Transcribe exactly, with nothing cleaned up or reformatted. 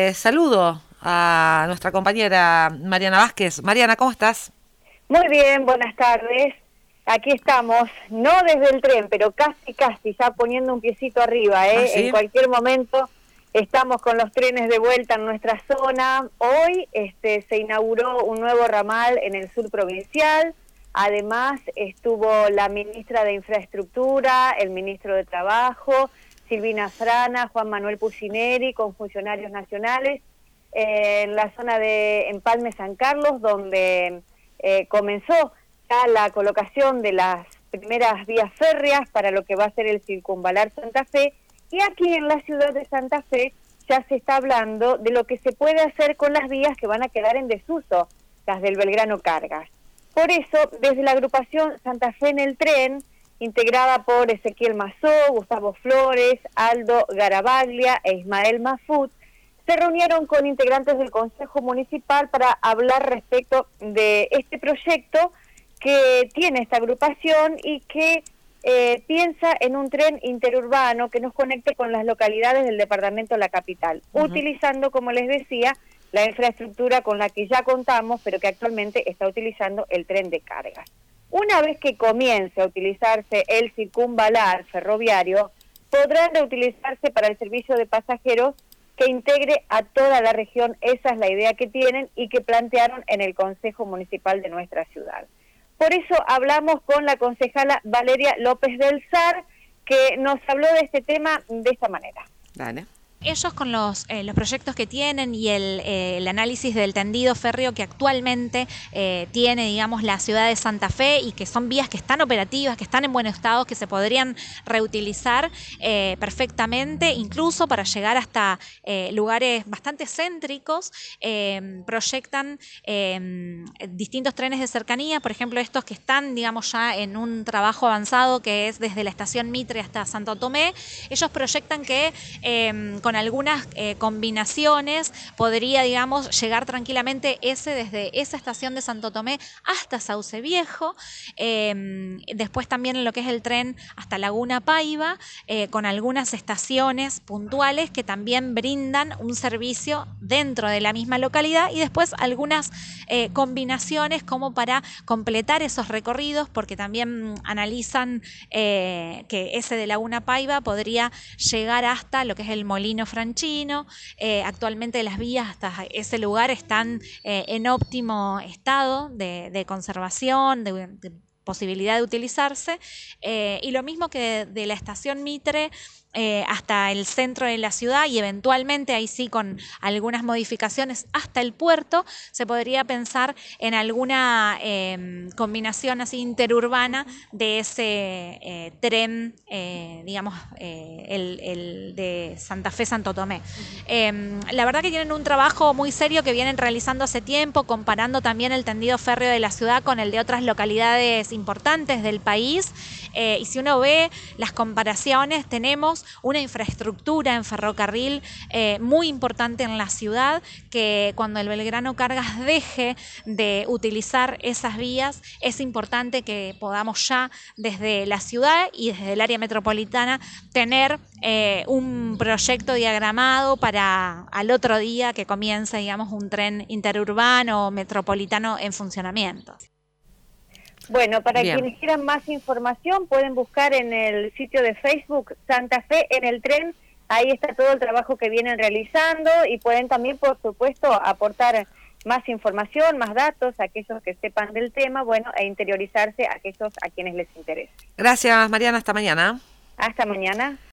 Eh, saludo a nuestra compañera Mariana Vázquez. Mariana, ¿cómo estás? Muy bien, buenas tardes. Aquí estamos, no desde el tren, pero casi, casi, ya poniendo un piecito arriba, ¿eh? ¿Ah, sí? En cualquier momento estamos con los trenes de vuelta en nuestra zona. Hoy este, se inauguró un nuevo ramal en el sur provincial. Además, estuvo la ministra de Infraestructura, el ministro de Trabajo, Silvina Frana, Juan Manuel Pucineri, con funcionarios nacionales, eh, en la zona de Empalme San Carlos, donde eh, comenzó ya la colocación de las primeras vías férreas para lo que va a ser el Circunvalar Santa Fe, y aquí en la ciudad de Santa Fe ya se está hablando de lo que se puede hacer con las vías que van a quedar en desuso, las del Belgrano Cargas. Por eso, desde la agrupación Santa Fe en el Tren, integrada por Ezequiel Mazó, Gustavo Flores, Aldo Garabaglia e Ismael Mafut, se reunieron con integrantes del Consejo Municipal para hablar respecto de este proyecto que tiene esta agrupación y que eh, piensa en un tren interurbano que nos conecte con las localidades del departamento de la capital, uh-huh. utilizando, como les decía, la infraestructura con la que ya contamos, pero que actualmente está utilizando el tren de cargas. Una vez que comience a utilizarse el circunvalar ferroviario, podrán reutilizarse para el servicio de pasajeros que integre a toda la región. Esa es la idea que tienen y que plantearon en el Consejo Municipal de nuestra ciudad. Por eso hablamos con la concejala Valeria López del Sar, que nos habló de este tema de esta manera. Dale. Ellos con los, eh, los proyectos que tienen y el, eh, el análisis del tendido férreo que actualmente eh, tiene, digamos, la ciudad de Santa Fe, y que son vías que están operativas, que están en buen estado, que se podrían reutilizar eh, perfectamente, incluso para llegar hasta eh, lugares bastante céntricos. Eh, proyectan eh, distintos trenes de cercanía, por ejemplo, estos que están, digamos, ya en un trabajo avanzado, que es desde la estación Mitre hasta Santo Tomé. Ellos proyectan que eh, con algunas eh, combinaciones podría, digamos, llegar tranquilamente ese desde esa estación de Santo Tomé hasta Sauce Viejo, eh, después también en lo que es el tren hasta Laguna Paiva, eh, con algunas estaciones puntuales que también brindan un servicio dentro de la misma localidad, y después algunas eh, combinaciones como para completar esos recorridos, porque también analizan eh, que ese de Laguna Paiva podría llegar hasta lo que es el Molino Franchino. Eh, actualmente las vías hasta ese lugar están eh, en óptimo estado de, de conservación, de, de posibilidad de utilizarse, eh, y lo mismo que de, de la estación Mitre eh, hasta el centro de la ciudad, y eventualmente ahí sí con algunas modificaciones hasta el puerto, se podría pensar en alguna eh, combinación así interurbana de ese eh, tren, eh, digamos, eh, el, el de Santa Fe Santo Tomé. Eh, la verdad que tienen un trabajo muy serio que vienen realizando hace tiempo, comparando también el tendido férreo de la ciudad con el de otras localidades importantes del país, eh, y si uno ve las comparaciones, tenemos una infraestructura en ferrocarril eh, muy importante en la ciudad, que cuando el Belgrano Cargas deje de utilizar esas vías, es importante que podamos ya desde la ciudad y desde el área metropolitana tener eh, un proyecto diagramado para al otro día que comience, digamos, un tren interurbano o metropolitano en funcionamiento. Bueno, para Bien. quienes quieran más información pueden buscar en el sitio de Facebook Santa Fe en el Tren. Ahí está todo el trabajo que vienen realizando, y pueden también, por supuesto, aportar más información, más datos a aquellos que sepan del tema, bueno, e interiorizarse a aquellos a quienes les interese. Gracias, Mariana. Hasta mañana. Hasta mañana.